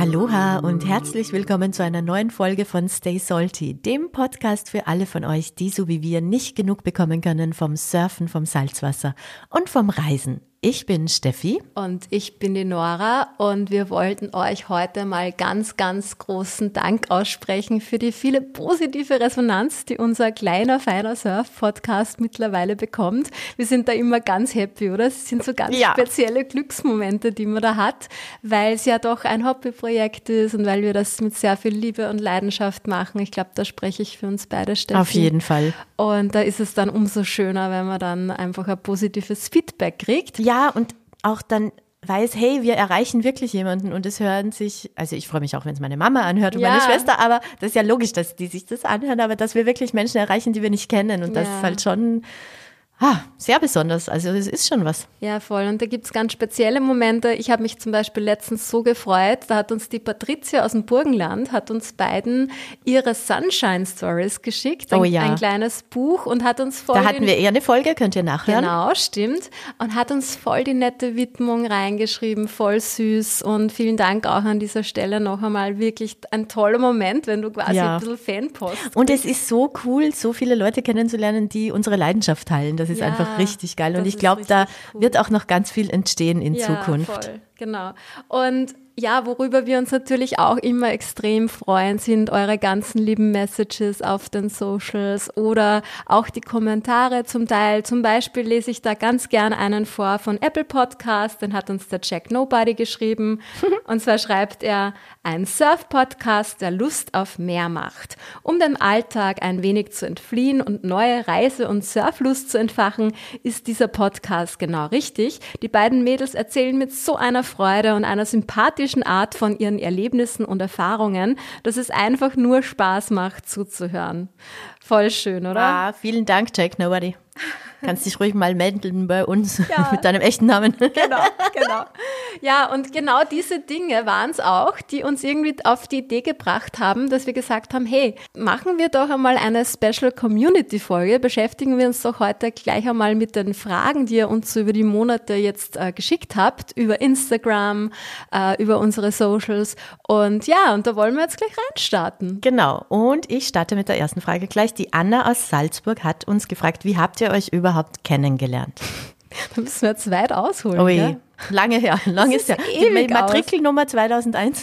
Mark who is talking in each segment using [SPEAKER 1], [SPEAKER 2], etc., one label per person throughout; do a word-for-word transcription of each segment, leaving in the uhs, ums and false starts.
[SPEAKER 1] Aloha und herzlich willkommen zu einer neuen Folge von Stay Salty, dem Podcast für alle von euch, die so wie wir nicht genug bekommen können vom Surfen, vom Salzwasser und vom Reisen. Ich bin Steffi.
[SPEAKER 2] Und ich bin die Nora und wir wollten euch heute mal ganz, ganz großen Dank aussprechen für die viele positive Resonanz, die unser kleiner, feiner Surf-Podcast mittlerweile bekommt. Wir sind da immer ganz happy, oder? Es sind so ganz ja. spezielle Glücksmomente, die man da hat, weil es ja doch ein Hobbyprojekt ist und weil wir das mit sehr viel Liebe und Leidenschaft machen. Ich glaube, da spreche ich für uns beide, Steffi.
[SPEAKER 1] Auf jeden Fall.
[SPEAKER 2] Und da ist es dann umso schöner, wenn man dann einfach ein positives Feedback kriegt.
[SPEAKER 1] Ja, und auch dann weiß, hey, wir erreichen wirklich jemanden und es hören sich, also ich freue mich auch, wenn es meine Mama anhört und ja. meine Schwester, aber das ist ja logisch, dass die sich das anhören, aber dass wir wirklich Menschen erreichen, die wir nicht kennen und ja. das ist halt schon ah, sehr besonders, also es ist schon was.
[SPEAKER 2] Ja, voll, und da gibt es ganz spezielle Momente. Ich habe mich zum Beispiel letztens so gefreut, da hat uns die Patricia aus dem Burgenland, hat uns beiden ihre Sunshine Stories geschickt, ein,
[SPEAKER 1] oh ja.
[SPEAKER 2] ein kleines Buch und hat uns voll...
[SPEAKER 1] Da hatten wir eher eine Folge, könnt ihr nachhören.
[SPEAKER 2] Genau, stimmt, und hat uns voll die nette Widmung reingeschrieben, voll süß und vielen Dank auch an dieser Stelle noch einmal, wirklich ein toller Moment, wenn du quasi ja. ein bisschen Fanpost
[SPEAKER 1] und es ist so cool, so viele Leute kennenzulernen, die unsere Leidenschaft teilen, das ist ja, einfach richtig geil und ich glaube, da cool. wird auch noch ganz viel entstehen in
[SPEAKER 2] ja,
[SPEAKER 1] Zukunft.
[SPEAKER 2] Voll, genau. Und ja, worüber wir uns natürlich auch immer extrem freuen, sind eure ganzen lieben Messages auf den Socials oder auch die Kommentare zum Teil. Zum Beispiel lese ich da ganz gern einen vor von Apple Podcast, den hat uns der Jack Nobody geschrieben. Und zwar schreibt er, ein Surf-Podcast, der Lust auf mehr macht. Um dem Alltag ein wenig zu entfliehen und neue Reise- und Surflust zu entfachen, ist dieser Podcast genau richtig. Die beiden Mädels erzählen mit so einer Freude und einer sympathischen Art von ihren Erlebnissen und Erfahrungen, dass es einfach nur Spaß macht zuzuhören. Voll schön, oder?
[SPEAKER 1] Ah, vielen Dank, Jack Nobody. Kannst dich ruhig mal melden bei uns ja. mit deinem echten Namen.
[SPEAKER 2] Genau, genau. Ja, und genau diese Dinge waren es auch, die uns irgendwie auf die Idee gebracht haben, dass wir gesagt haben, hey, machen wir doch einmal eine Special Community-Folge, beschäftigen wir uns doch heute gleich einmal mit den Fragen, die ihr uns so über die Monate jetzt äh, geschickt habt, über Instagram, äh, über unsere Socials. Und ja, und da wollen wir jetzt gleich reinstarten.
[SPEAKER 1] Genau, und ich starte mit der ersten Frage gleich. Die Anna aus Salzburg hat uns gefragt, wie habt ihr euch überhaupt kennengelernt?
[SPEAKER 2] Da müssen wir jetzt weit ausholen.
[SPEAKER 1] Ui,
[SPEAKER 2] gell?
[SPEAKER 1] lange her, lange ist ja. Die Matrikelnummer zweitausendeins.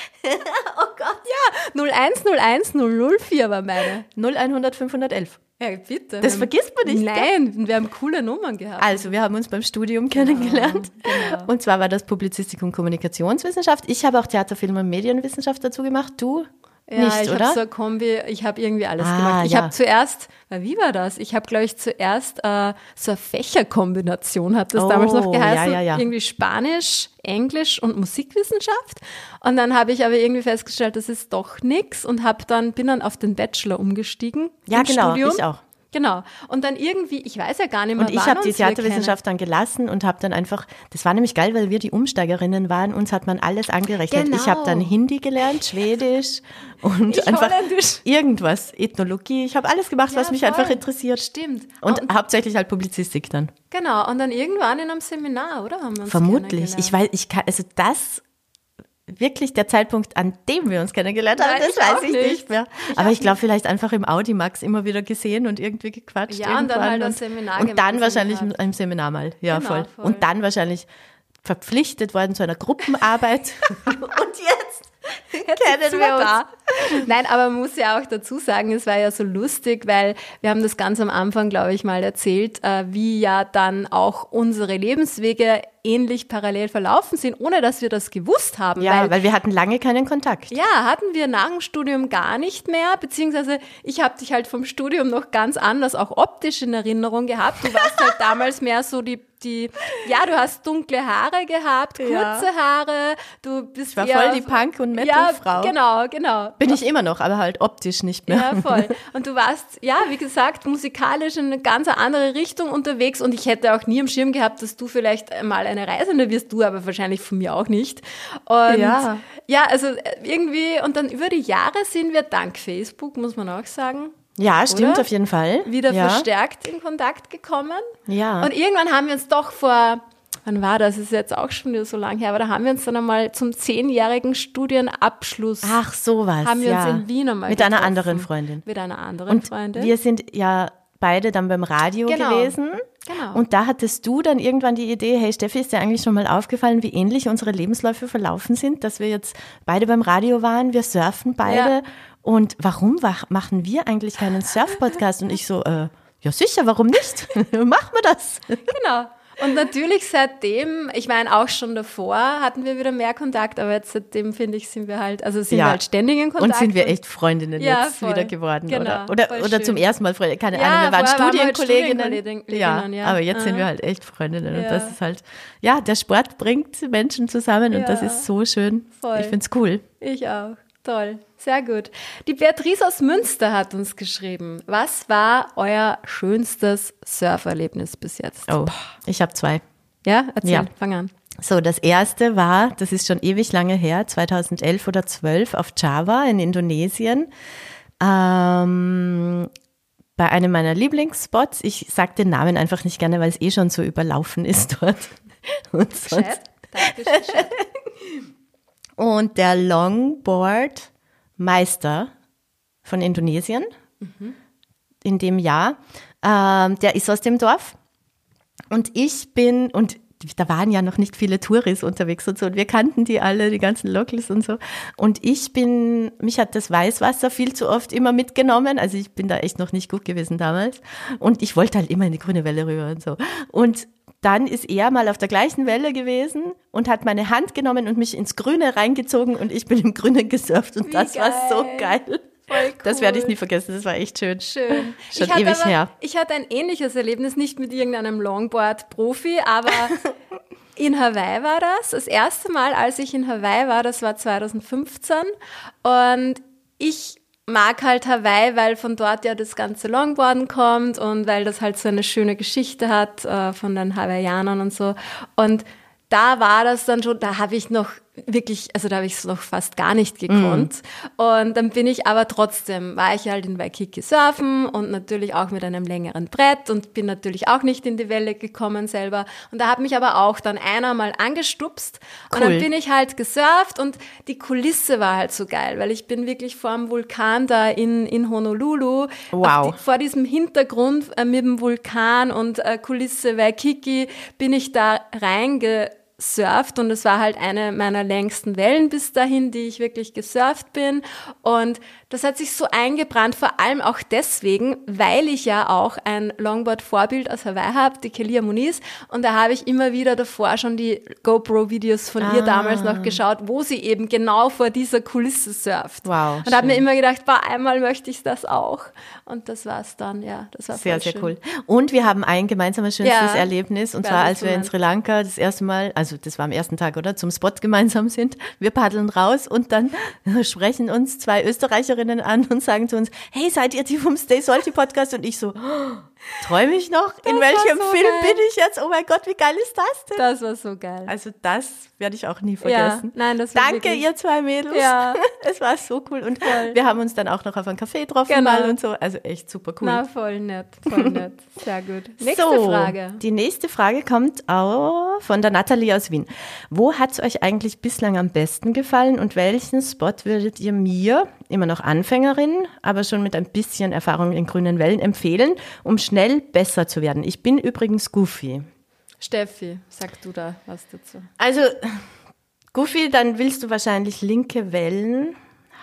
[SPEAKER 2] Oh Gott, ja, null eins null eins null null vier war meine.
[SPEAKER 1] null eins null null fünf eins eins.
[SPEAKER 2] Ja, bitte.
[SPEAKER 1] Das vergisst man nicht.
[SPEAKER 2] Nein, gell? Wir haben coole Nummern gehabt.
[SPEAKER 1] Also, wir haben uns beim Studium kennengelernt. Genau, genau. Und zwar war das Publizistik und Kommunikationswissenschaft. Ich habe auch Theater, Film und Medienwissenschaft dazu gemacht. Du?
[SPEAKER 2] Ja,
[SPEAKER 1] nicht,
[SPEAKER 2] ich
[SPEAKER 1] oder?
[SPEAKER 2] habe so eine Kombi, ich habe irgendwie alles
[SPEAKER 1] ah,
[SPEAKER 2] gemacht. Ich
[SPEAKER 1] ja.
[SPEAKER 2] habe zuerst, wie war das? Ich habe, glaube ich, zuerst äh, so eine Fächerkombination, hat das
[SPEAKER 1] oh,
[SPEAKER 2] damals noch geheißen,
[SPEAKER 1] ja, ja, ja.
[SPEAKER 2] irgendwie Spanisch, Englisch und Musikwissenschaft. Und dann habe ich aber irgendwie festgestellt, das ist doch nichts und habe dann bin dann auf den Bachelor umgestiegen.
[SPEAKER 1] Ja,
[SPEAKER 2] im
[SPEAKER 1] genau,
[SPEAKER 2] Studium.
[SPEAKER 1] ich auch.
[SPEAKER 2] Genau. Und dann irgendwie, ich weiß ja gar nicht mehr,
[SPEAKER 1] und ich habe die Theaterwissenschaft dann gelassen und habe dann einfach, das war nämlich geil, weil wir die Umsteigerinnen waren, uns hat man alles angerechnet.
[SPEAKER 2] Genau.
[SPEAKER 1] Ich habe dann Hindi gelernt, Schwedisch und
[SPEAKER 2] ich
[SPEAKER 1] einfach
[SPEAKER 2] Holländisch.
[SPEAKER 1] Irgendwas, Ethnologie. Ich habe alles gemacht,
[SPEAKER 2] ja,
[SPEAKER 1] was mich
[SPEAKER 2] voll.
[SPEAKER 1] einfach interessiert.
[SPEAKER 2] Stimmt.
[SPEAKER 1] Und,
[SPEAKER 2] und
[SPEAKER 1] hauptsächlich halt Publizistik dann.
[SPEAKER 2] Genau. Und dann irgendwann in einem Seminar, oder? Haben wir uns
[SPEAKER 1] Vermutlich. Ich weiß, ich kann, also das wirklich der Zeitpunkt, an dem wir uns kennengelernt haben,
[SPEAKER 2] Nein,
[SPEAKER 1] das weiß ich nicht,
[SPEAKER 2] nicht
[SPEAKER 1] mehr.
[SPEAKER 2] Ich
[SPEAKER 1] Aber ich glaube, vielleicht einfach im Audimax immer wieder gesehen und irgendwie gequatscht.
[SPEAKER 2] Ja, und dann halt ein Seminar
[SPEAKER 1] Und dann wahrscheinlich
[SPEAKER 2] gehabt.
[SPEAKER 1] im Seminar mal. Ja,
[SPEAKER 2] genau,
[SPEAKER 1] voll.
[SPEAKER 2] voll.
[SPEAKER 1] Und dann wahrscheinlich verpflichtet worden zu einer Gruppenarbeit. Und jetzt kennen wir uns.
[SPEAKER 2] Da. Nein, aber man muss ja auch dazu sagen, es war ja so lustig, weil wir haben das ganz am Anfang, glaube ich, mal erzählt, wie ja dann auch unsere Lebenswege ähnlich parallel verlaufen sind, ohne dass wir das gewusst haben.
[SPEAKER 1] Ja,
[SPEAKER 2] weil,
[SPEAKER 1] weil wir hatten lange keinen Kontakt.
[SPEAKER 2] Ja, hatten wir nach dem Studium gar nicht mehr, beziehungsweise ich habe dich halt vom Studium noch ganz anders, auch optisch in Erinnerung gehabt. Du warst halt damals mehr so die, die, ja, du hast dunkle Haare gehabt, kurze
[SPEAKER 1] ja.
[SPEAKER 2] Haare, du bist
[SPEAKER 1] Ich war
[SPEAKER 2] eher,
[SPEAKER 1] voll die Punk- und Metal-Frau.
[SPEAKER 2] Ja, genau, genau.
[SPEAKER 1] Bin ich immer noch, aber halt optisch nicht mehr.
[SPEAKER 2] Ja, voll. Und du warst, ja, wie gesagt, musikalisch in eine ganz andere Richtung unterwegs und ich hätte auch nie im Schirm gehabt, dass du vielleicht mal eine Reisende wirst, du aber wahrscheinlich von mir auch nicht. Und
[SPEAKER 1] ja.
[SPEAKER 2] ja, also irgendwie, und dann über die Jahre sind wir dank Facebook, muss man auch sagen.
[SPEAKER 1] Ja, stimmt,
[SPEAKER 2] oder?
[SPEAKER 1] Auf jeden Fall.
[SPEAKER 2] Wieder
[SPEAKER 1] ja.
[SPEAKER 2] verstärkt in Kontakt gekommen.
[SPEAKER 1] Ja.
[SPEAKER 2] Und irgendwann haben wir uns doch vor wann war das? Das ist jetzt auch schon wieder so lange her, aber da haben wir uns dann einmal zum zehnjährigen Studienabschluss.
[SPEAKER 1] Ach, sowas.
[SPEAKER 2] Haben wir
[SPEAKER 1] ja.
[SPEAKER 2] uns in Wien einmal
[SPEAKER 1] Mit
[SPEAKER 2] getroffen.
[SPEAKER 1] einer anderen Freundin.
[SPEAKER 2] Mit einer anderen
[SPEAKER 1] und
[SPEAKER 2] Freundin.
[SPEAKER 1] Wir sind ja beide dann beim Radio
[SPEAKER 2] genau.
[SPEAKER 1] gewesen.
[SPEAKER 2] Genau.
[SPEAKER 1] Und da hattest du dann irgendwann die Idee, hey Steffi, ist dir eigentlich schon mal aufgefallen, wie ähnlich unsere Lebensläufe verlaufen sind, dass wir jetzt beide beim Radio waren, wir surfen beide. Ja. Und warum machen wir eigentlich keinen Surf-Podcast? Und ich so, äh, ja sicher, warum nicht? Machen wir das.
[SPEAKER 2] Genau. Und natürlich seitdem, ich meine auch schon davor, hatten wir wieder mehr Kontakt, aber jetzt seitdem, finde ich, sind wir halt, also sind ja. wir halt ständig in Kontakt.
[SPEAKER 1] Und sind wir echt Freundinnen ja, jetzt voll. wieder geworden, genau, oder? Oder, oder zum ersten Mal Freundinnen, keine ja, Ahnung, wir waren Studienkolleginnen. Waren halt Studienkolleginnen ja, ja, aber jetzt ja. sind wir halt echt Freundinnen. Ja. Und das ist halt, ja, der Sport bringt Menschen zusammen ja. und das ist so schön. Voll. Ich finde es cool.
[SPEAKER 2] Ich auch. Toll, sehr gut. Die Beatrice aus Münster hat uns geschrieben, was war euer schönstes Surferlebnis bis jetzt?
[SPEAKER 1] Oh, ich habe zwei.
[SPEAKER 2] Ja, erzähl,
[SPEAKER 1] ja.
[SPEAKER 2] fang an.
[SPEAKER 1] So, das erste war, das ist schon ewig lange her, zweitausendelf oder zwölf auf Java in Indonesien, ähm, bei einem meiner Lieblingsspots. Ich sage den Namen einfach nicht gerne, weil es eh schon so überlaufen ist dort. Und sonst Chat. Dankeschön, Chat. Und der Longboard-Meister von Indonesien mhm. in dem Jahr, ähm, der ist aus dem Dorf. Und ich bin, und da waren ja noch nicht viele Touris unterwegs und so, und wir kannten die alle, die ganzen Locals und so. Und ich bin, mich hat das Weißwasser viel zu oft immer mitgenommen. Also ich bin da echt noch nicht gut gewesen damals. Und ich wollte halt immer in die grüne Welle rüber und so. Und dann ist er mal auf der gleichen Welle gewesen und hat meine Hand genommen und mich ins Grüne reingezogen und ich bin im Grünen gesurft und Wie das geil. war so geil. Voll cool. Das werde ich nie vergessen, das war echt schön.
[SPEAKER 2] Schön.
[SPEAKER 1] Schon
[SPEAKER 2] ich
[SPEAKER 1] ewig
[SPEAKER 2] aber,
[SPEAKER 1] her.
[SPEAKER 2] Ich hatte ein ähnliches Erlebnis, nicht mit irgendeinem Longboard-Profi, aber in Hawaii war das. Das erste Mal, als ich in Hawaii war, das war zweitausendfünfzehn und ich mag halt Hawaii, weil von dort ja das ganze Longboarden kommt und weil das halt so eine schöne Geschichte hat äh, von den Hawaiianern und so. Und da war das dann schon, da habe ich noch wirklich, also da habe ich es noch fast gar nicht gekonnt. Mm. Und dann bin ich aber trotzdem, war ich halt in Waikiki surfen und natürlich auch mit einem längeren Brett und bin natürlich auch nicht in die Welle gekommen selber. Und da hat mich aber auch dann einer mal angestupst und cool. dann bin ich halt gesurft und die Kulisse war halt so geil, weil ich bin wirklich vor dem Vulkan da in, in Honolulu,
[SPEAKER 1] wow.
[SPEAKER 2] die, vor diesem Hintergrund äh, mit dem Vulkan und äh, Kulisse Waikiki bin ich da reinge surft und es war halt eine meiner längsten Wellen bis dahin, die ich wirklich gesurft bin und das hat sich so eingebrannt, vor allem auch deswegen, weil ich ja auch ein Longboard-Vorbild aus Hawaii habe, die Kelia Muniz und da habe ich immer wieder davor schon die GoPro-Videos von ah. ihr damals noch geschaut, wo sie eben genau vor dieser Kulisse surft.
[SPEAKER 1] Wow,
[SPEAKER 2] und habe mir immer gedacht, boah, einmal möchte ich das auch und das war's dann, ja, das war
[SPEAKER 1] sehr,
[SPEAKER 2] voll
[SPEAKER 1] sehr
[SPEAKER 2] schön.
[SPEAKER 1] Sehr cool. Und wir haben ein gemeinsames schönstes ja. Erlebnis und
[SPEAKER 2] ja,
[SPEAKER 1] zwar, als wir in Sri Lanka das erste Mal, also das war am ersten Tag, oder, zum Spot gemeinsam sind. Wir paddeln raus und dann sprechen uns zwei Österreicherinnen an und sagen zu uns, hey, seid ihr die vom Stay Salty Podcast? Und ich so, oh, träume ich noch?
[SPEAKER 2] Das
[SPEAKER 1] in welchem
[SPEAKER 2] so
[SPEAKER 1] Film
[SPEAKER 2] geil.
[SPEAKER 1] bin ich jetzt? Oh mein Gott, wie geil ist das denn?
[SPEAKER 2] Das war so geil.
[SPEAKER 1] Also das werde ich auch nie vergessen.
[SPEAKER 2] Ja, nein, das war
[SPEAKER 1] Danke,
[SPEAKER 2] wirklich...
[SPEAKER 1] ihr zwei Mädels.
[SPEAKER 2] Ja.
[SPEAKER 1] Es war so cool. Und
[SPEAKER 2] voll.
[SPEAKER 1] wir haben uns dann auch noch auf einen Café getroffen
[SPEAKER 2] genau.
[SPEAKER 1] mal und so. Also echt super cool.
[SPEAKER 2] Na, voll nett, voll nett. Sehr gut. Nächste
[SPEAKER 1] so,
[SPEAKER 2] Frage.
[SPEAKER 1] Die nächste Frage kommt auch von der Nathalie aus Wien. Wo hat es euch eigentlich bislang am besten gefallen und welchen Spot würdet ihr mir, immer noch Anfängerin, aber schon mit ein bisschen Erfahrung in grünen Wellen, empfehlen, um schnell besser zu werden? Ich bin übrigens Goofy.
[SPEAKER 2] Steffi, sag du da was dazu.
[SPEAKER 1] Also, Goofy, dann willst du wahrscheinlich linke Wellen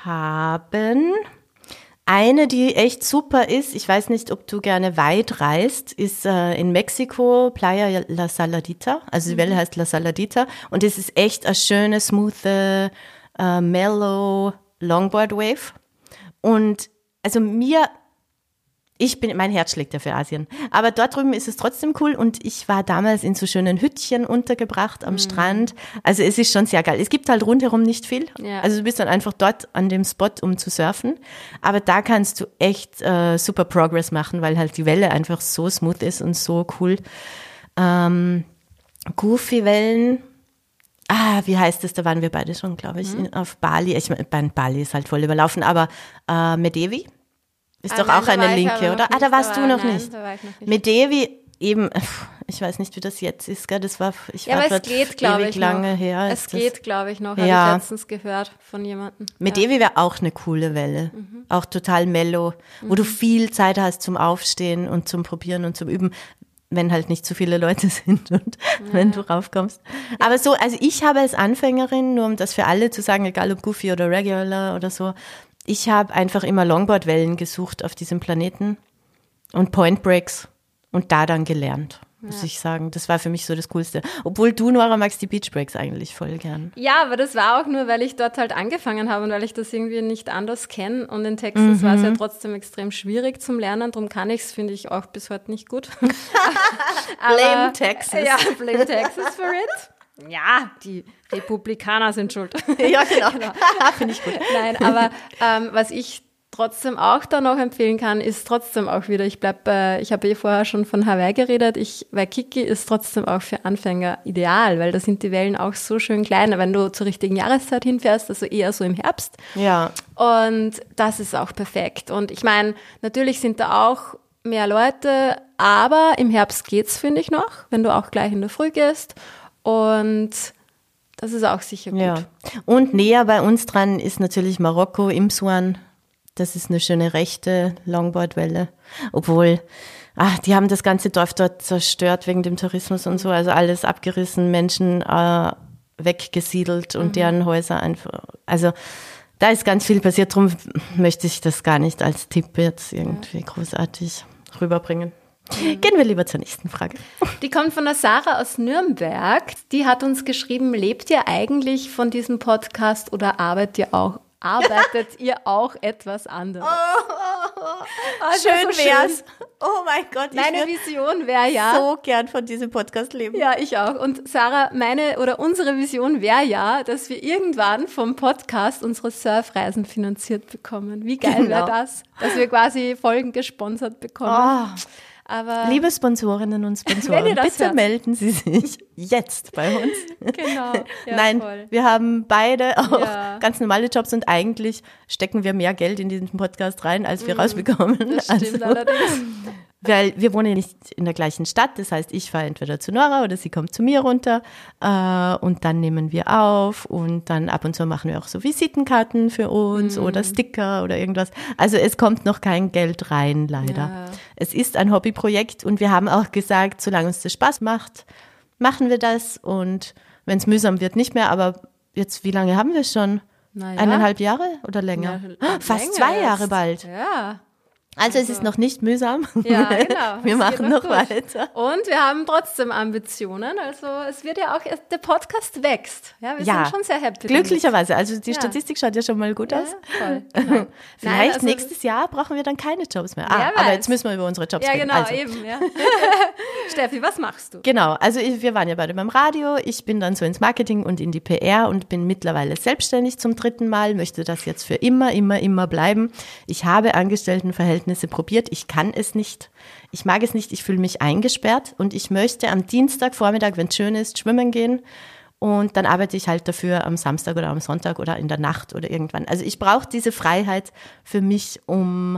[SPEAKER 1] haben. Eine, die echt super ist, ich weiß nicht, ob du gerne weit reist, ist äh, in Mexiko Playa La Saladita. Also die Welle heißt La Saladita und es ist echt eine schöne, smooth, äh, mellow Longboard Wave. Und also mir, ich bin, mein Herz schlägt ja für Asien. Aber dort drüben ist es trotzdem cool und ich war damals in so schönen Hüttchen untergebracht am mhm. Strand. Also es ist schon sehr geil. Es gibt halt rundherum nicht viel.
[SPEAKER 2] Ja.
[SPEAKER 1] Also du bist dann einfach dort an dem Spot, um zu surfen. Aber da kannst du echt äh, super Progress machen, weil halt die Welle einfach so smooth ist und so cool. Ähm, Goofy-Wellen. Ah, wie heißt es? Da waren wir beide schon, glaube ich, mhm. in, auf Bali. Ich meine, Bali ist halt voll überlaufen, aber äh, Medevi ist ah, doch nein, auch eine Linke, oder? Ah, da warst du noch
[SPEAKER 2] nein,
[SPEAKER 1] nicht.
[SPEAKER 2] Da war ich noch nicht.
[SPEAKER 1] Medevi, eben, Ich weiß nicht, wie das jetzt ist, gell? Das war, ich
[SPEAKER 2] ja,
[SPEAKER 1] war
[SPEAKER 2] aber es geht, glaube ich,
[SPEAKER 1] lange
[SPEAKER 2] noch.
[SPEAKER 1] her.
[SPEAKER 2] Es geht, glaube ich, noch, habe
[SPEAKER 1] ja.
[SPEAKER 2] ich letztens gehört von jemandem.
[SPEAKER 1] Medievi ja. wäre auch eine coole Welle. Mhm. Auch total mellow, wo mhm. du viel Zeit hast zum Aufstehen und zum Probieren und zum Üben, wenn halt nicht zu viele Leute sind und ja. wenn du raufkommst. Aber so, also ich habe als Anfängerin, nur um das für alle zu sagen, egal ob Goofy oder Regular oder so, ich habe einfach immer Longboard-Wellen gesucht auf diesem Planeten und Point Breaks und da dann gelernt. Muss ja. ich sagen. Das war für mich so das Coolste. Obwohl du, Nora, magst die Beach Breaks eigentlich voll gern.
[SPEAKER 2] Ja, aber das war auch nur, weil ich dort halt angefangen habe und weil ich das irgendwie nicht anders kenne. Und in Texas mhm. war es ja trotzdem extrem schwierig zum Lernen. Darum kann ich es, finde ich, auch bis heute nicht gut.
[SPEAKER 1] Blame Texas.
[SPEAKER 2] Ja, blame Texas for it. Ja, die Republikaner sind schuld.
[SPEAKER 1] Ja, genau. genau. Finde ich gut.
[SPEAKER 2] Nein, aber ähm, was ich trotzdem auch da noch empfehlen kann, ist trotzdem auch wieder, ich bleib bei, ich habe ja vorher schon von Hawaii geredet, ich, Waikiki ist trotzdem auch für Anfänger ideal, weil da sind die Wellen auch so schön klein, wenn du zur richtigen Jahreszeit hinfährst, also eher so im Herbst.
[SPEAKER 1] Ja.
[SPEAKER 2] Und das ist auch perfekt. Und ich meine, natürlich sind da auch mehr Leute, aber im Herbst geht's, finde ich noch, wenn du auch gleich in der Früh gehst. Und das ist auch sicher gut.
[SPEAKER 1] Ja. Und näher bei uns dran ist natürlich Marokko, Imsuan. Das ist eine schöne rechte Longboardwelle, obwohl, ach, die haben das ganze Dorf dort zerstört wegen dem Tourismus und so, also alles abgerissen, Menschen äh, weggesiedelt und mhm. deren Häuser einfach, also da ist ganz viel passiert, darum möchte ich das gar nicht als Tipp jetzt irgendwie ja. großartig rüberbringen. Mhm. Gehen wir lieber zur nächsten Frage.
[SPEAKER 2] Die kommt von der Sarah aus Nürnberg, die hat uns geschrieben, lebt ihr eigentlich von diesem Podcast oder arbeitet ihr auch Arbeitet ihr auch etwas anderes?
[SPEAKER 1] Oh, oh, oh. Schön so wär's. Schön. Oh mein Gott.
[SPEAKER 2] Meine Vision wäre ja.
[SPEAKER 1] so gern von diesem Podcast leben.
[SPEAKER 2] Ja, ich auch. Und Sarah, meine oder unsere Vision wäre ja, dass wir irgendwann vom Podcast unsere Surfreisen finanziert bekommen. Wie geil wäre
[SPEAKER 1] genau.
[SPEAKER 2] das? Dass wir quasi Folgen gesponsert bekommen.
[SPEAKER 1] Oh.
[SPEAKER 2] Aber
[SPEAKER 1] liebe Sponsorinnen und Sponsoren, bitte hört. melden Sie sich jetzt bei uns.
[SPEAKER 2] Genau. Ja,
[SPEAKER 1] Nein,
[SPEAKER 2] voll.
[SPEAKER 1] wir haben beide auch
[SPEAKER 2] ja.
[SPEAKER 1] ganz normale Jobs und eigentlich stecken wir mehr Geld in diesen Podcast rein, als wir mm, rausbekommen.
[SPEAKER 2] Das stimmt
[SPEAKER 1] also,
[SPEAKER 2] allerdings.
[SPEAKER 1] Weil wir wohnen ja nicht in der gleichen Stadt, das heißt, ich fahre entweder zu Nora oder sie kommt zu mir runter äh, und dann nehmen wir auf und dann ab und zu machen wir auch so Visitenkarten für uns mm. oder Sticker oder irgendwas. Also es kommt noch kein Geld rein, leider.
[SPEAKER 2] Ja.
[SPEAKER 1] Es ist ein Hobbyprojekt und wir haben auch gesagt, solange uns das Spaß macht, machen wir das und wenn es mühsam wird, nicht mehr, aber jetzt, wie lange haben wir schon?
[SPEAKER 2] Naja.
[SPEAKER 1] Eineinhalb Jahre oder länger?
[SPEAKER 2] Ja,
[SPEAKER 1] Fast
[SPEAKER 2] länger
[SPEAKER 1] zwei
[SPEAKER 2] jetzt.
[SPEAKER 1] Jahre bald.
[SPEAKER 2] Ja.
[SPEAKER 1] Also, also es ist noch nicht mühsam.
[SPEAKER 2] Ja, genau.
[SPEAKER 1] Wir machen noch
[SPEAKER 2] gut.
[SPEAKER 1] weiter.
[SPEAKER 2] Und wir haben trotzdem Ambitionen. Also es wird ja auch, der Podcast wächst. Ja, wir
[SPEAKER 1] ja,
[SPEAKER 2] sind schon sehr happy.
[SPEAKER 1] Glücklicherweise. Also die
[SPEAKER 2] ja.
[SPEAKER 1] Statistik schaut ja schon mal gut
[SPEAKER 2] ja,
[SPEAKER 1] aus.
[SPEAKER 2] Voll, genau.
[SPEAKER 1] Vielleicht
[SPEAKER 2] Nein, also,
[SPEAKER 1] nächstes Jahr brauchen wir dann keine Jobs mehr. Ah,
[SPEAKER 2] aber
[SPEAKER 1] weiß. Jetzt müssen wir über unsere Jobs
[SPEAKER 2] ja,
[SPEAKER 1] reden.
[SPEAKER 2] Ja, genau,
[SPEAKER 1] also.
[SPEAKER 2] eben. Ja. Steffi, was machst du?
[SPEAKER 1] Genau, also ich, wir waren ja beide beim Radio. Ich bin dann so ins Marketing und in die P R und bin mittlerweile selbstständig zum dritten Mal, möchte das jetzt für immer, immer, immer bleiben. Ich habe Angestelltenverhältnisse probiert. Ich kann es nicht. Ich mag es nicht. Ich fühle mich eingesperrt und ich möchte am Dienstagvormittag, wenn es schön ist, schwimmen gehen. Und dann arbeite ich halt dafür am Samstag oder am Sonntag oder in der Nacht oder irgendwann. Also ich brauche diese Freiheit für mich, um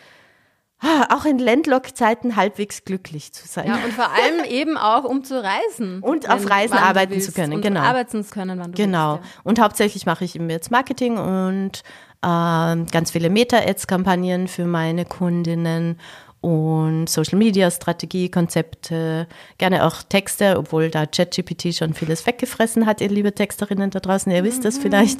[SPEAKER 1] auch in Landlock-Zeiten halbwegs glücklich zu sein.
[SPEAKER 2] Ja, und vor allem eben auch, um zu reisen.
[SPEAKER 1] Und auf Reisen arbeiten zu können,
[SPEAKER 2] und
[SPEAKER 1] genau.
[SPEAKER 2] arbeiten zu können, wann du
[SPEAKER 1] Genau.
[SPEAKER 2] willst, ja.
[SPEAKER 1] Und hauptsächlich mache ich eben jetzt Marketing und äh, ganz viele Meta-Ads-Kampagnen für meine Kundinnen und Social-Media-Strategie, Konzepte, gerne auch Texte, obwohl da ChatGPT schon vieles weggefressen hat, ihr liebe Texterinnen da draußen, ihr wisst das vielleicht.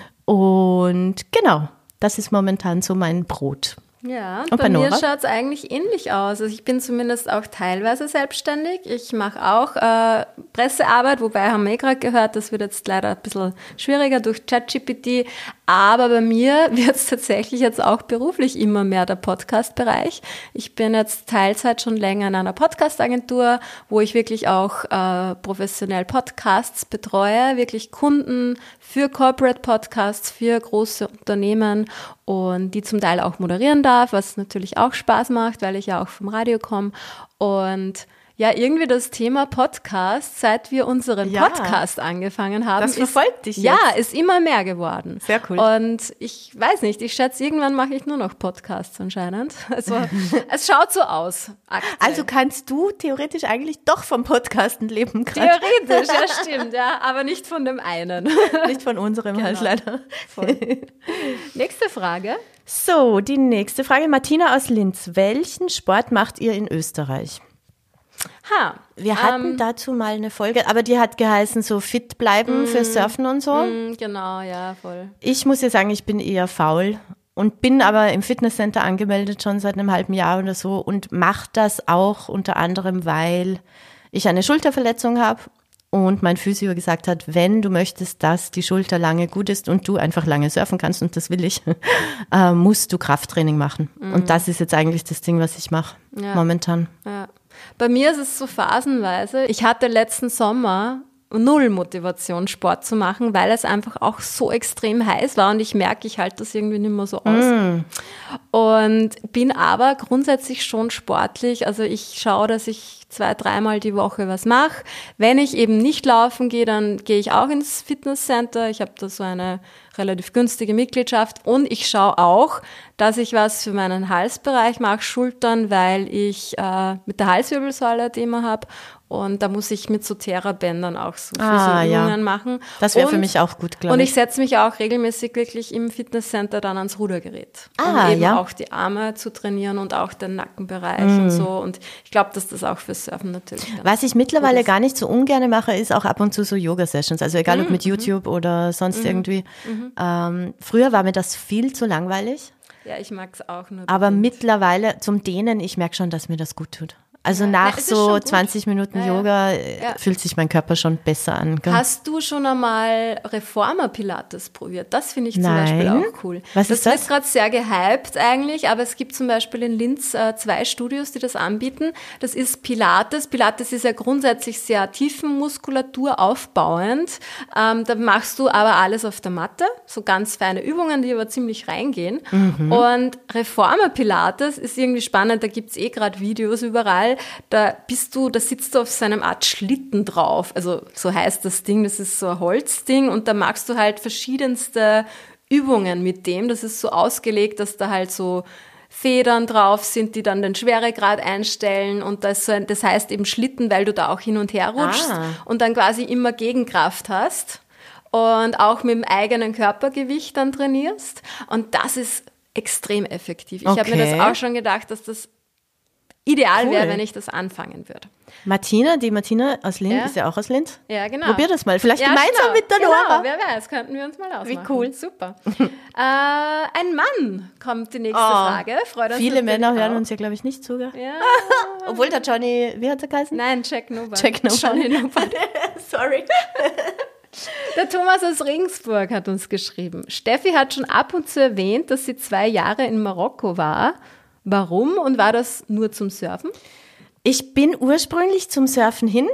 [SPEAKER 1] Und genau, das ist momentan so mein Brot.
[SPEAKER 2] Ja, und,
[SPEAKER 1] und
[SPEAKER 2] bei, bei mir
[SPEAKER 1] Nora?
[SPEAKER 2] schaut es eigentlich ähnlich aus. Also ich bin zumindest auch teilweise selbstständig. Ich mache auch äh, Pressearbeit, wobei haben wir eh gerade gehört, das wird jetzt leider ein bisschen schwieriger durch ChatGPT. Aber bei mir wird es tatsächlich jetzt auch beruflich immer mehr der Podcast-Bereich. Ich bin jetzt Teilzeit schon länger in einer Podcast-Agentur, wo ich wirklich auch äh, professionell Podcasts betreue, wirklich Kunden für Corporate Podcasts, für große Unternehmen und die zum Teil auch moderieren darf, was natürlich auch Spaß macht, weil ich ja auch vom Radio komme. Und Ja, irgendwie das Thema Podcast, seit wir unseren
[SPEAKER 1] Ja.
[SPEAKER 2] Podcast angefangen haben,
[SPEAKER 1] Das verfolgt
[SPEAKER 2] ist,
[SPEAKER 1] dich
[SPEAKER 2] ja,
[SPEAKER 1] jetzt.
[SPEAKER 2] ist immer mehr geworden.
[SPEAKER 1] Sehr cool.
[SPEAKER 2] Und ich weiß nicht, ich schätze, irgendwann mache ich nur noch Podcasts anscheinend. Also es schaut so aus. Aktuell.
[SPEAKER 1] Also kannst du theoretisch eigentlich doch vom Podcasten leben gerade.
[SPEAKER 2] Theoretisch, ja stimmt, ja, aber nicht von dem einen.
[SPEAKER 1] Nicht von unserem halt leider.
[SPEAKER 2] Voll. Nächste Frage.
[SPEAKER 1] So, die nächste Frage. Martina aus Linz. Welchen Sport macht ihr in Österreich?
[SPEAKER 2] Ha,
[SPEAKER 1] Wir hatten
[SPEAKER 2] ähm,
[SPEAKER 1] dazu mal eine Folge, aber die hat geheißen, so fit bleiben für Surfen und so.
[SPEAKER 2] mm, genau, ja, voll.
[SPEAKER 1] Ich muss ja sagen, ich bin eher faul und bin aber im Fitnesscenter angemeldet schon seit einem halben Jahr oder so und mache das auch unter anderem, weil ich eine Schulterverletzung habe und mein Physio gesagt hat, wenn du möchtest, dass die Schulter lange gut ist und du einfach lange surfen kannst, und das will ich, äh, musst du Krafttraining machen. Mhm. Und das ist jetzt eigentlich das Ding, was ich mache
[SPEAKER 2] Ja.
[SPEAKER 1] momentan.
[SPEAKER 2] Ja. Bei mir ist es so phasenweise. Ich hatte letzten Sommer null Motivation, Sport zu machen, weil es einfach auch so extrem heiß war und ich merke, ich halte das irgendwie nicht mehr so aus. Mm. Und bin aber grundsätzlich schon sportlich. Also ich schaue, dass ich zwei, dreimal die Woche was mache. Wenn ich eben nicht laufen gehe, dann gehe ich auch ins Fitnesscenter. Ich habe da so eine relativ günstige Mitgliedschaft und ich schaue auch, dass ich was für meinen Halsbereich mache, Schultern, weil ich äh, mit der Halswirbelsäule ein Thema habe und da muss ich mit so Therabändern auch so
[SPEAKER 1] Ah,
[SPEAKER 2] Physio-Übungen
[SPEAKER 1] ja.
[SPEAKER 2] machen.
[SPEAKER 1] Das wäre für
[SPEAKER 2] Und-
[SPEAKER 1] mich auch gut, glaube
[SPEAKER 2] Und
[SPEAKER 1] ich.
[SPEAKER 2] ich setze mich auch regelmäßig wirklich im Fitnesscenter dann ans Rudergerät,
[SPEAKER 1] Ah,
[SPEAKER 2] um eben
[SPEAKER 1] ja.
[SPEAKER 2] auch die Arme zu trainieren und auch den Nackenbereich
[SPEAKER 1] Mm.
[SPEAKER 2] und so. Und ich glaube, dass das auch fürs Surfen natürlich ganz
[SPEAKER 1] Was ich mittlerweile
[SPEAKER 2] gut ist.
[SPEAKER 1] gar nicht so ungern mache, ist auch ab und zu so Yoga-Sessions. Also egal ob mit YouTube oder sonst irgendwie. Ähm, früher war mir das viel zu langweilig.
[SPEAKER 2] Ja, ich mag es auch nur.
[SPEAKER 1] Aber
[SPEAKER 2] bedingt.
[SPEAKER 1] mittlerweile zum Dehnen, ich merke schon, dass mir das gut tut. Also
[SPEAKER 2] Ja.
[SPEAKER 1] nach
[SPEAKER 2] Ja, es ist
[SPEAKER 1] so
[SPEAKER 2] schon gut.
[SPEAKER 1] zwanzig Minuten
[SPEAKER 2] Ja, ja.
[SPEAKER 1] Yoga äh,
[SPEAKER 2] Ja.
[SPEAKER 1] fühlt sich mein Körper schon besser an. Gell?
[SPEAKER 2] Hast du schon einmal Reformer-Pilates probiert? Das finde ich zum
[SPEAKER 1] Nein.
[SPEAKER 2] Beispiel auch cool.
[SPEAKER 1] Was
[SPEAKER 2] das
[SPEAKER 1] ist das?
[SPEAKER 2] wird gerade sehr gehypt eigentlich, aber es gibt zum Beispiel in Linz äh, zwei Studios, die das anbieten. Das ist Pilates. Pilates ist ja grundsätzlich sehr Tiefenmuskulatur aufbauend. Ähm, da machst du aber alles auf der Matte, so ganz feine Übungen, die aber ziemlich reingehen.
[SPEAKER 1] Mhm.
[SPEAKER 2] Und Reformer-Pilates ist irgendwie spannend, da gibt's eh gerade Videos überall. Da bist du, da sitzt du auf so einem Art Schlitten drauf. Also so heißt das Ding, das ist so ein Holzding und da machst du halt verschiedenste Übungen mit dem. Das ist so ausgelegt, dass da halt so Federn drauf sind, die dann den Schweregrad einstellen und das, so ein, das heißt eben Schlitten, weil du da auch hin und her rutschst
[SPEAKER 1] Ah.
[SPEAKER 2] und dann quasi immer Gegenkraft hast und auch mit dem eigenen Körpergewicht dann trainierst und das ist extrem effektiv. Ich habe mir
[SPEAKER 1] Okay.
[SPEAKER 2] das auch schon gedacht, dass das ideal
[SPEAKER 1] Cool.
[SPEAKER 2] wäre, wenn ich das anfangen würde.
[SPEAKER 1] Martina, die Martina aus Linz,
[SPEAKER 2] Ja.
[SPEAKER 1] ist ja auch aus Linz.
[SPEAKER 2] Ja, genau.
[SPEAKER 1] Probier das mal. Vielleicht
[SPEAKER 2] Ja,
[SPEAKER 1] gemeinsam
[SPEAKER 2] genau.
[SPEAKER 1] mit der
[SPEAKER 2] genau,
[SPEAKER 1] Nora.
[SPEAKER 2] Wer weiß, könnten wir uns mal ausmachen.
[SPEAKER 1] Wie cool.
[SPEAKER 2] Super. äh, ein Mann kommt die nächste
[SPEAKER 1] Oh,
[SPEAKER 2] Frage. Freut uns
[SPEAKER 1] Viele
[SPEAKER 2] natürlich
[SPEAKER 1] Männer hören
[SPEAKER 2] auch.
[SPEAKER 1] uns ja, glaube ich, nicht zu. Gell?
[SPEAKER 2] Ja.
[SPEAKER 1] Obwohl der Johnny, wie hat er geheißen?
[SPEAKER 2] Nein, Jack Nobel.
[SPEAKER 1] Jack Nobel.
[SPEAKER 2] Johnny Nobel.
[SPEAKER 1] Sorry.
[SPEAKER 2] Der Thomas aus Regensburg hat uns geschrieben. Steffi hat schon ab und zu erwähnt, dass sie zwei Jahre in Marokko war. Warum und war das nur zum Surfen?
[SPEAKER 1] Ich bin ursprünglich zum Surfen hin.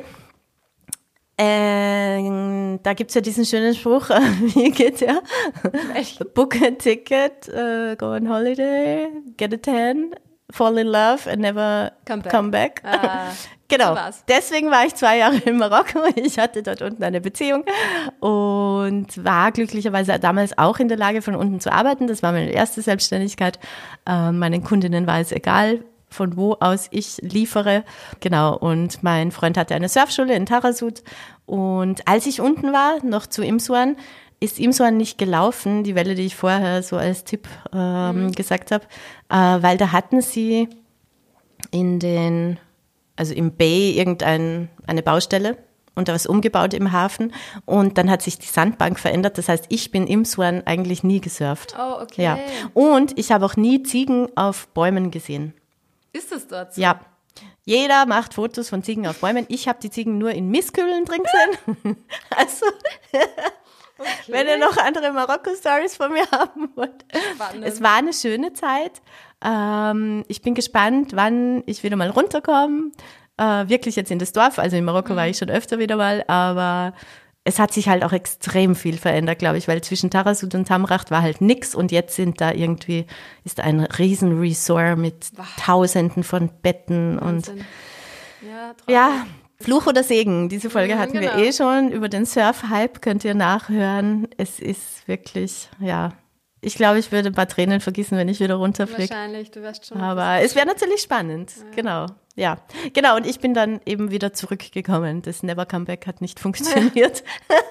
[SPEAKER 1] Äh, da gibt es ja diesen schönen Spruch, wie geht's ja? Book a ticket, uh, go on holiday, get a tan, fall in love and never
[SPEAKER 2] Come back.
[SPEAKER 1] come back.
[SPEAKER 2] Ah,
[SPEAKER 1] genau,
[SPEAKER 2] so war's.
[SPEAKER 1] deswegen war ich zwei Jahre in Marokko. Ich hatte dort unten eine Beziehung und war glücklicherweise damals auch in der Lage, von unten zu arbeiten. Das war meine erste Selbstständigkeit. Äh, meinen Kundinnen war es egal, von wo aus ich liefere. Genau, und mein Freund hatte eine Surfschule in Tarazout. Und als ich unten war, noch zu Imsuan, ist Imsuan nicht gelaufen, die Welle, die ich vorher so als Tipp ähm, mhm. gesagt habe, äh, weil da hatten sie in den, also im Bay irgendeine eine Baustelle und da was umgebaut im Hafen und dann hat sich die Sandbank verändert. Das heißt, ich bin Imsuan eigentlich nie gesurft.
[SPEAKER 2] Oh, okay.
[SPEAKER 1] Ja. Und ich habe auch nie Ziegen auf Bäumen gesehen.
[SPEAKER 2] Ist das dort so?
[SPEAKER 1] Ja. Jeder macht Fotos von Ziegen auf Bäumen. Ich habe die Ziegen nur in Mistkübeln drin gesehen. Also,
[SPEAKER 2] Okay.
[SPEAKER 1] wenn ihr noch andere Marokko-Stories von mir haben wollt.
[SPEAKER 2] Spannend.
[SPEAKER 1] Es war eine schöne Zeit. Ähm, ich bin gespannt, wann ich wieder mal runterkomme. Äh, wirklich jetzt in das Dorf. Also in Marokko mhm. war ich schon öfter wieder mal, aber es hat sich halt auch extrem viel verändert, glaube ich, weil zwischen Tarazout und Tamraght war halt nix und jetzt sind da irgendwie, ist ein riesen Resort mit
[SPEAKER 2] wow.
[SPEAKER 1] Tausenden von Betten
[SPEAKER 2] Wahnsinn.
[SPEAKER 1] und
[SPEAKER 2] Ja,
[SPEAKER 1] ja, Fluch oder Segen. Diese Folge hatten
[SPEAKER 2] genau.
[SPEAKER 1] wir eh schon. Über den Surf-Hype könnt ihr nachhören. Es ist wirklich, ja, ich glaube, ich würde ein paar Tränen vergießen, wenn ich wieder runterfliege.
[SPEAKER 2] Wahrscheinlich, du wirst schon.
[SPEAKER 1] Aber es wäre natürlich spannend, ja. genau. Ja, genau. Und ich bin dann eben wieder zurückgekommen. Das Never Comeback hat nicht funktioniert.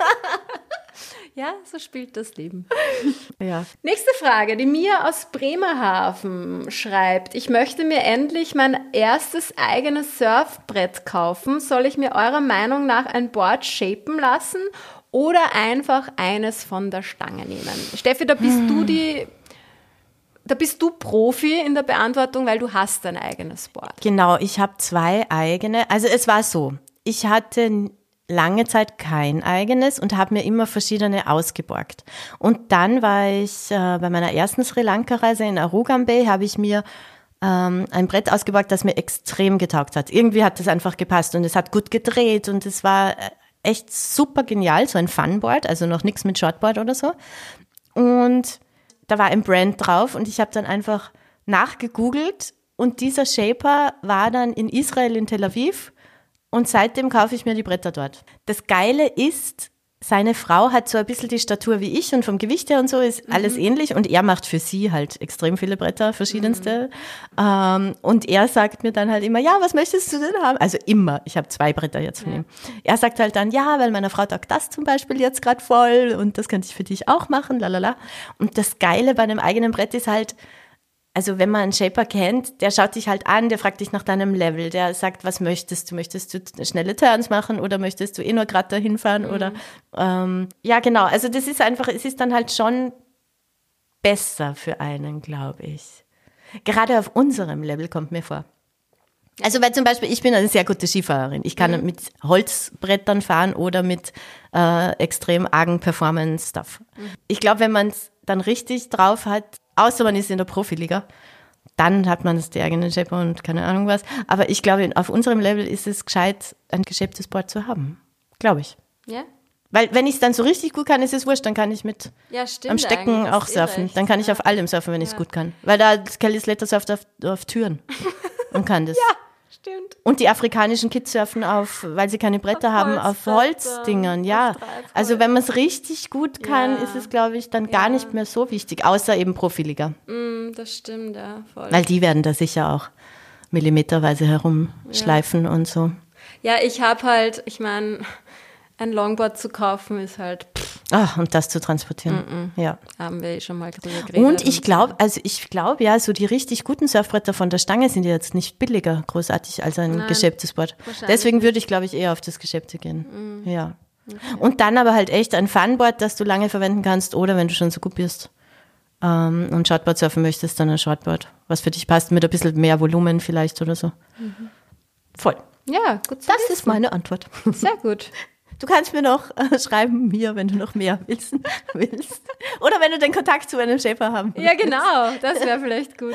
[SPEAKER 2] Ja, so spielt das Leben.
[SPEAKER 1] Ja.
[SPEAKER 2] Nächste Frage. Die Mia aus Bremerhaven schreibt, ich möchte mir endlich mein erstes eigenes Surfbrett kaufen. Soll ich mir eurer Meinung nach ein Board shapen lassen oder einfach eines von der Stange nehmen? Steffi, da bist hm. du die... Da bist du Profi in der Beantwortung, weil du hast dein eigenes Board.
[SPEAKER 1] Genau, ich habe zwei eigene. Also es war so, ich hatte lange Zeit kein eigenes und habe mir immer verschiedene ausgeborgt. Und dann war ich äh, bei meiner ersten Sri Lanka-Reise in Arugam Bay, habe ich mir ähm, ein Brett ausgeborgt, das mir extrem getaugt hat. Irgendwie hat das einfach gepasst und es hat gut gedreht und es war echt super genial, so ein Funboard, also noch nichts mit Shortboard oder so. Und da war ein Brand drauf und ich habe dann einfach nachgegoogelt und dieser Shaper war dann in Israel, in Tel Aviv und seitdem kaufe ich mir die Bretter dort. Das Geile ist, seine Frau hat so ein bisschen die Statur wie ich und vom Gewicht her und so ist mhm. alles ähnlich und er macht für sie halt extrem viele Bretter, verschiedenste. Mhm. Ähm, und er sagt mir dann halt immer, ja, was möchtest du denn haben? Also immer, ich habe zwei Bretter jetzt von ja. ihm. Er sagt halt dann, ja, weil meiner Frau taugt das zum Beispiel jetzt gerade voll und das könnte ich für dich auch machen, lalala. Und das Geile bei einem eigenen Brett ist halt, also wenn man einen Shaper kennt, der schaut dich halt an, der fragt dich nach deinem Level, der sagt, was möchtest du? Möchtest du schnelle Turns machen oder möchtest du eh nur gerade dahin fahren? Mhm. Oder ähm, ja, genau. Also das ist einfach, es ist dann halt schon besser für einen, glaube ich. Gerade auf unserem Level kommt mir vor. Also weil zum Beispiel, ich bin eine sehr gute Skifahrerin. Ich kann mhm. mit Holzbrettern fahren oder mit äh, extrem argen Performance-Stuff. Mhm. Ich glaube, wenn man es dann richtig drauf hat, außer man ist in der Profiliga, dann hat man das die eigenen Shaper und keine Ahnung was. Aber ich glaube, auf unserem Level ist es gescheit, ein geschäbtes Board zu haben. Glaube ich.
[SPEAKER 2] Ja.
[SPEAKER 1] Weil wenn ich es dann so richtig gut kann, ist es wurscht, dann kann ich mit
[SPEAKER 2] ja,
[SPEAKER 1] am Stecken auch surfen. Dann kann ich auf allem surfen, wenn ja. ich es gut kann. Weil da Kelly Slater surft auf, auf Türen und kann das.
[SPEAKER 2] Ja, stimmt.
[SPEAKER 1] Und die afrikanischen Kids surfen auf, weil sie keine Bretter auf haben, auf Holzdingern. Ja, also wenn man es richtig gut kann, ja. ist es, glaube ich, dann gar ja. nicht mehr so wichtig, außer eben Profiliga.
[SPEAKER 2] Mm, das stimmt, ja, voll.
[SPEAKER 1] Weil die werden da sicher auch millimeterweise herumschleifen ja. und so.
[SPEAKER 2] Ja, ich habe halt, ich meine, ein Longboard zu kaufen ist halt...
[SPEAKER 1] Ach, und das zu transportieren,
[SPEAKER 2] Mm-mm.
[SPEAKER 1] ja.
[SPEAKER 2] Haben wir schon mal drüber geredet.
[SPEAKER 1] Und ich glaube, also ich glaube ja, so die richtig guten Surfbretter von der Stange sind ja jetzt nicht billiger großartig als ein Nein, geschäbtes Board. Deswegen würde ich, glaube ich, eher auf das Geschäbte gehen. Mm. Ja. Okay. Und dann aber halt echt ein Funboard, das du lange verwenden kannst oder wenn du schon so gut bist ähm, und Shortboard surfen möchtest, dann ein Shortboard, was für dich passt, mit ein bisschen mehr Volumen vielleicht oder so. Mhm. Voll.
[SPEAKER 2] Ja, gut.
[SPEAKER 1] Das wissen. Ist meine Antwort.
[SPEAKER 2] Sehr gut.
[SPEAKER 1] Du kannst mir noch äh, schreiben, mir, wenn du noch mehr willst, willst. Oder wenn du den Kontakt zu einem Shaper haben willst.
[SPEAKER 2] Ja, genau. Das wäre vielleicht gut.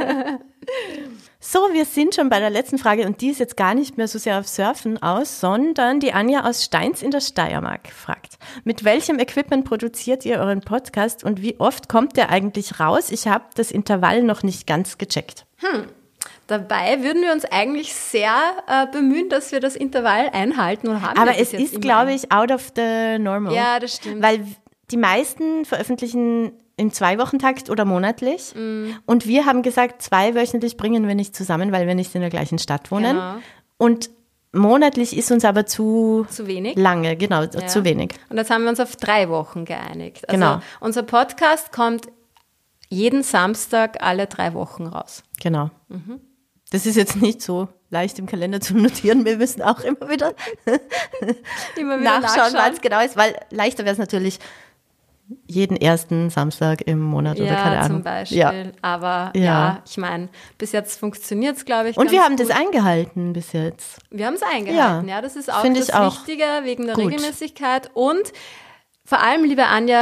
[SPEAKER 1] So, wir sind schon bei der letzten Frage und die ist jetzt gar nicht mehr so sehr auf Surfen aus, sondern die Anja aus Steins in der Steiermark fragt, mit welchem Equipment produziert ihr euren Podcast und wie oft kommt der eigentlich raus? Ich habe das Intervall noch nicht ganz gecheckt.
[SPEAKER 2] Hm. Dabei würden wir uns eigentlich sehr äh, bemühen, dass wir das Intervall einhalten und haben.
[SPEAKER 1] Aber es ist, glaube ich, out of the normal.
[SPEAKER 2] Ja, das stimmt.
[SPEAKER 1] Weil die meisten veröffentlichen im Zwei-Wochen-Takt oder monatlich. Mm. Und wir haben gesagt, zweiwöchentlich bringen wir nicht zusammen, weil wir nicht in der gleichen Stadt wohnen.
[SPEAKER 2] Genau.
[SPEAKER 1] Und monatlich ist uns aber zu,
[SPEAKER 2] zu wenig.
[SPEAKER 1] Lange, genau,
[SPEAKER 2] ja.
[SPEAKER 1] zu wenig.
[SPEAKER 2] Und jetzt haben wir uns auf drei Wochen geeinigt. Also
[SPEAKER 1] genau.
[SPEAKER 2] Unser Podcast kommt jeden Samstag alle drei Wochen raus.
[SPEAKER 1] Genau. Mhm. Das ist jetzt nicht so leicht im Kalender zu notieren. Wir müssen auch immer wieder,
[SPEAKER 2] immer wieder
[SPEAKER 1] nachschauen, wann es genau ist, weil leichter wäre es natürlich jeden ersten Samstag im Monat
[SPEAKER 2] ja,
[SPEAKER 1] oder keine Ahnung.
[SPEAKER 2] Zum Beispiel.
[SPEAKER 1] Ja,
[SPEAKER 2] aber
[SPEAKER 1] ja,
[SPEAKER 2] ja ich meine, bis jetzt funktioniert es, glaube ich,
[SPEAKER 1] Und
[SPEAKER 2] ganz
[SPEAKER 1] wir haben
[SPEAKER 2] gut.
[SPEAKER 1] das eingehalten bis jetzt.
[SPEAKER 2] Wir haben es eingehalten, ja. ja. Das ist auch das
[SPEAKER 1] auch
[SPEAKER 2] Wichtige wegen der
[SPEAKER 1] gut.
[SPEAKER 2] Regelmäßigkeit. Und vor allem, liebe Anja,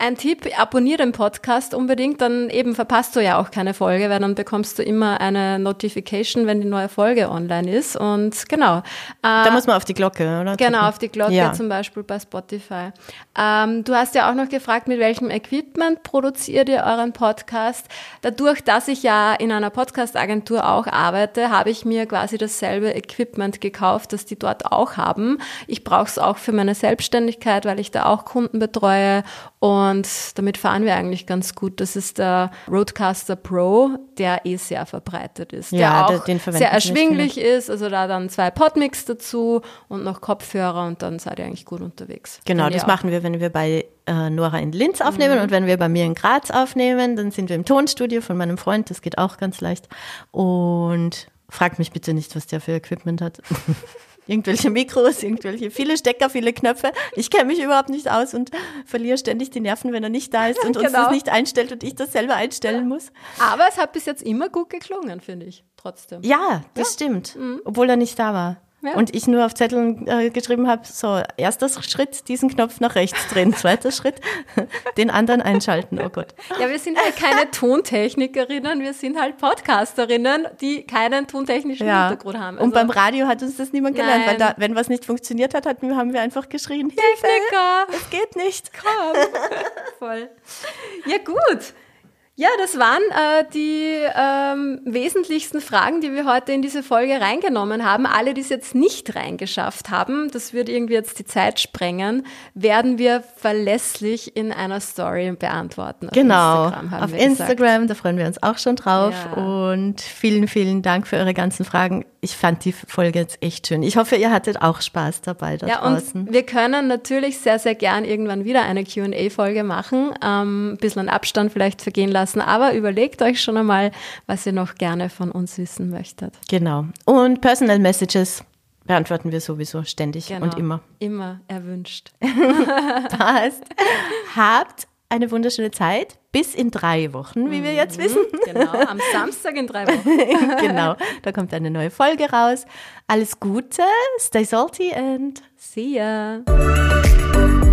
[SPEAKER 2] ein Tipp, abonniere den Podcast unbedingt, dann eben verpasst du ja auch keine Folge, weil dann bekommst du immer eine Notification, wenn die neue Folge online ist und genau. Äh,
[SPEAKER 1] da muss man auf die Glocke, oder?
[SPEAKER 2] Genau, auf die Glocke,
[SPEAKER 1] ja.
[SPEAKER 2] zum Beispiel bei Spotify. Ähm, du hast ja auch noch gefragt, mit welchem Equipment produziert ihr euren Podcast? Dadurch, dass ich ja in einer Podcast-Agentur auch arbeite, habe ich mir quasi dasselbe Equipment gekauft, das die dort auch haben. Ich brauche es auch für meine Selbstständigkeit, weil ich da auch Kunden betreue und damit fahren wir eigentlich ganz gut. Das ist der Rodecaster Pro, der eh sehr verbreitet ist,
[SPEAKER 1] ja,
[SPEAKER 2] der auch
[SPEAKER 1] den
[SPEAKER 2] sehr erschwinglich ist, also da dann zwei Podmix dazu und noch Kopfhörer und dann seid ihr eigentlich gut unterwegs.
[SPEAKER 1] Genau, das machen wir, wenn wir bei äh, Nora in Linz aufnehmen mhm. und wenn wir bei mir in Graz aufnehmen, dann sind wir im Tonstudio von meinem Freund, das geht auch ganz leicht und fragt mich bitte nicht, was der für Equipment hat. Irgendwelche Mikros, irgendwelche, viele Stecker, viele Knöpfe. Ich kenne mich überhaupt nicht aus und verliere ständig die Nerven, wenn er nicht da ist und genau. uns das nicht einstellt und ich das selber einstellen muss.
[SPEAKER 2] Aber es hat bis jetzt immer gut geklungen, finde ich, trotzdem.
[SPEAKER 1] Ja, das ja. stimmt, mhm. obwohl er nicht da war.
[SPEAKER 2] Ja.
[SPEAKER 1] Und ich nur auf Zetteln äh, geschrieben habe, so, erster Schritt, diesen Knopf nach rechts drehen, zweiter Schritt, den anderen einschalten, oh Gott.
[SPEAKER 2] Ja, wir sind halt keine Tontechnikerinnen, wir sind halt Podcasterinnen, die keinen tontechnischen ja. Hintergrund haben.
[SPEAKER 1] Also, und beim Radio hat uns das niemand gelernt, weil da, wenn was nicht funktioniert hat, hatten, haben wir einfach geschrien,
[SPEAKER 2] Techniker,
[SPEAKER 1] es geht nicht.
[SPEAKER 2] Komm. Voll. Ja, gut. Ja, das waren äh, die ähm, wesentlichsten Fragen, die wir heute in diese Folge reingenommen haben. Alle, die es jetzt nicht reingeschafft haben, das würde irgendwie jetzt die Zeit sprengen, werden wir verlässlich in einer Story beantworten.
[SPEAKER 1] Auf genau, Instagram, haben auf wir Instagram, gesagt. Da freuen wir uns auch schon drauf. Ja. Und vielen, vielen Dank für eure ganzen Fragen. Ich fand die Folge jetzt echt schön. Ich hoffe, ihr hattet auch Spaß dabei da
[SPEAKER 2] ja,
[SPEAKER 1] draußen.
[SPEAKER 2] Und wir können natürlich sehr, sehr gern irgendwann wieder eine Q und A-Folge machen, ähm, ein bisschen Abstand vielleicht vergehen lassen. Aber überlegt euch schon einmal, was ihr noch gerne von uns wissen möchtet.
[SPEAKER 1] Genau. Und Personal Messages beantworten wir sowieso ständig
[SPEAKER 2] genau.
[SPEAKER 1] und immer.
[SPEAKER 2] Immer erwünscht.
[SPEAKER 1] Passt. Habt eine wunderschöne Zeit. Bis in drei Wochen, wie wir jetzt wissen.
[SPEAKER 2] Genau, am Samstag in drei Wochen.
[SPEAKER 1] Genau, da kommt eine neue Folge raus. Alles Gute, stay salty and
[SPEAKER 2] see ya.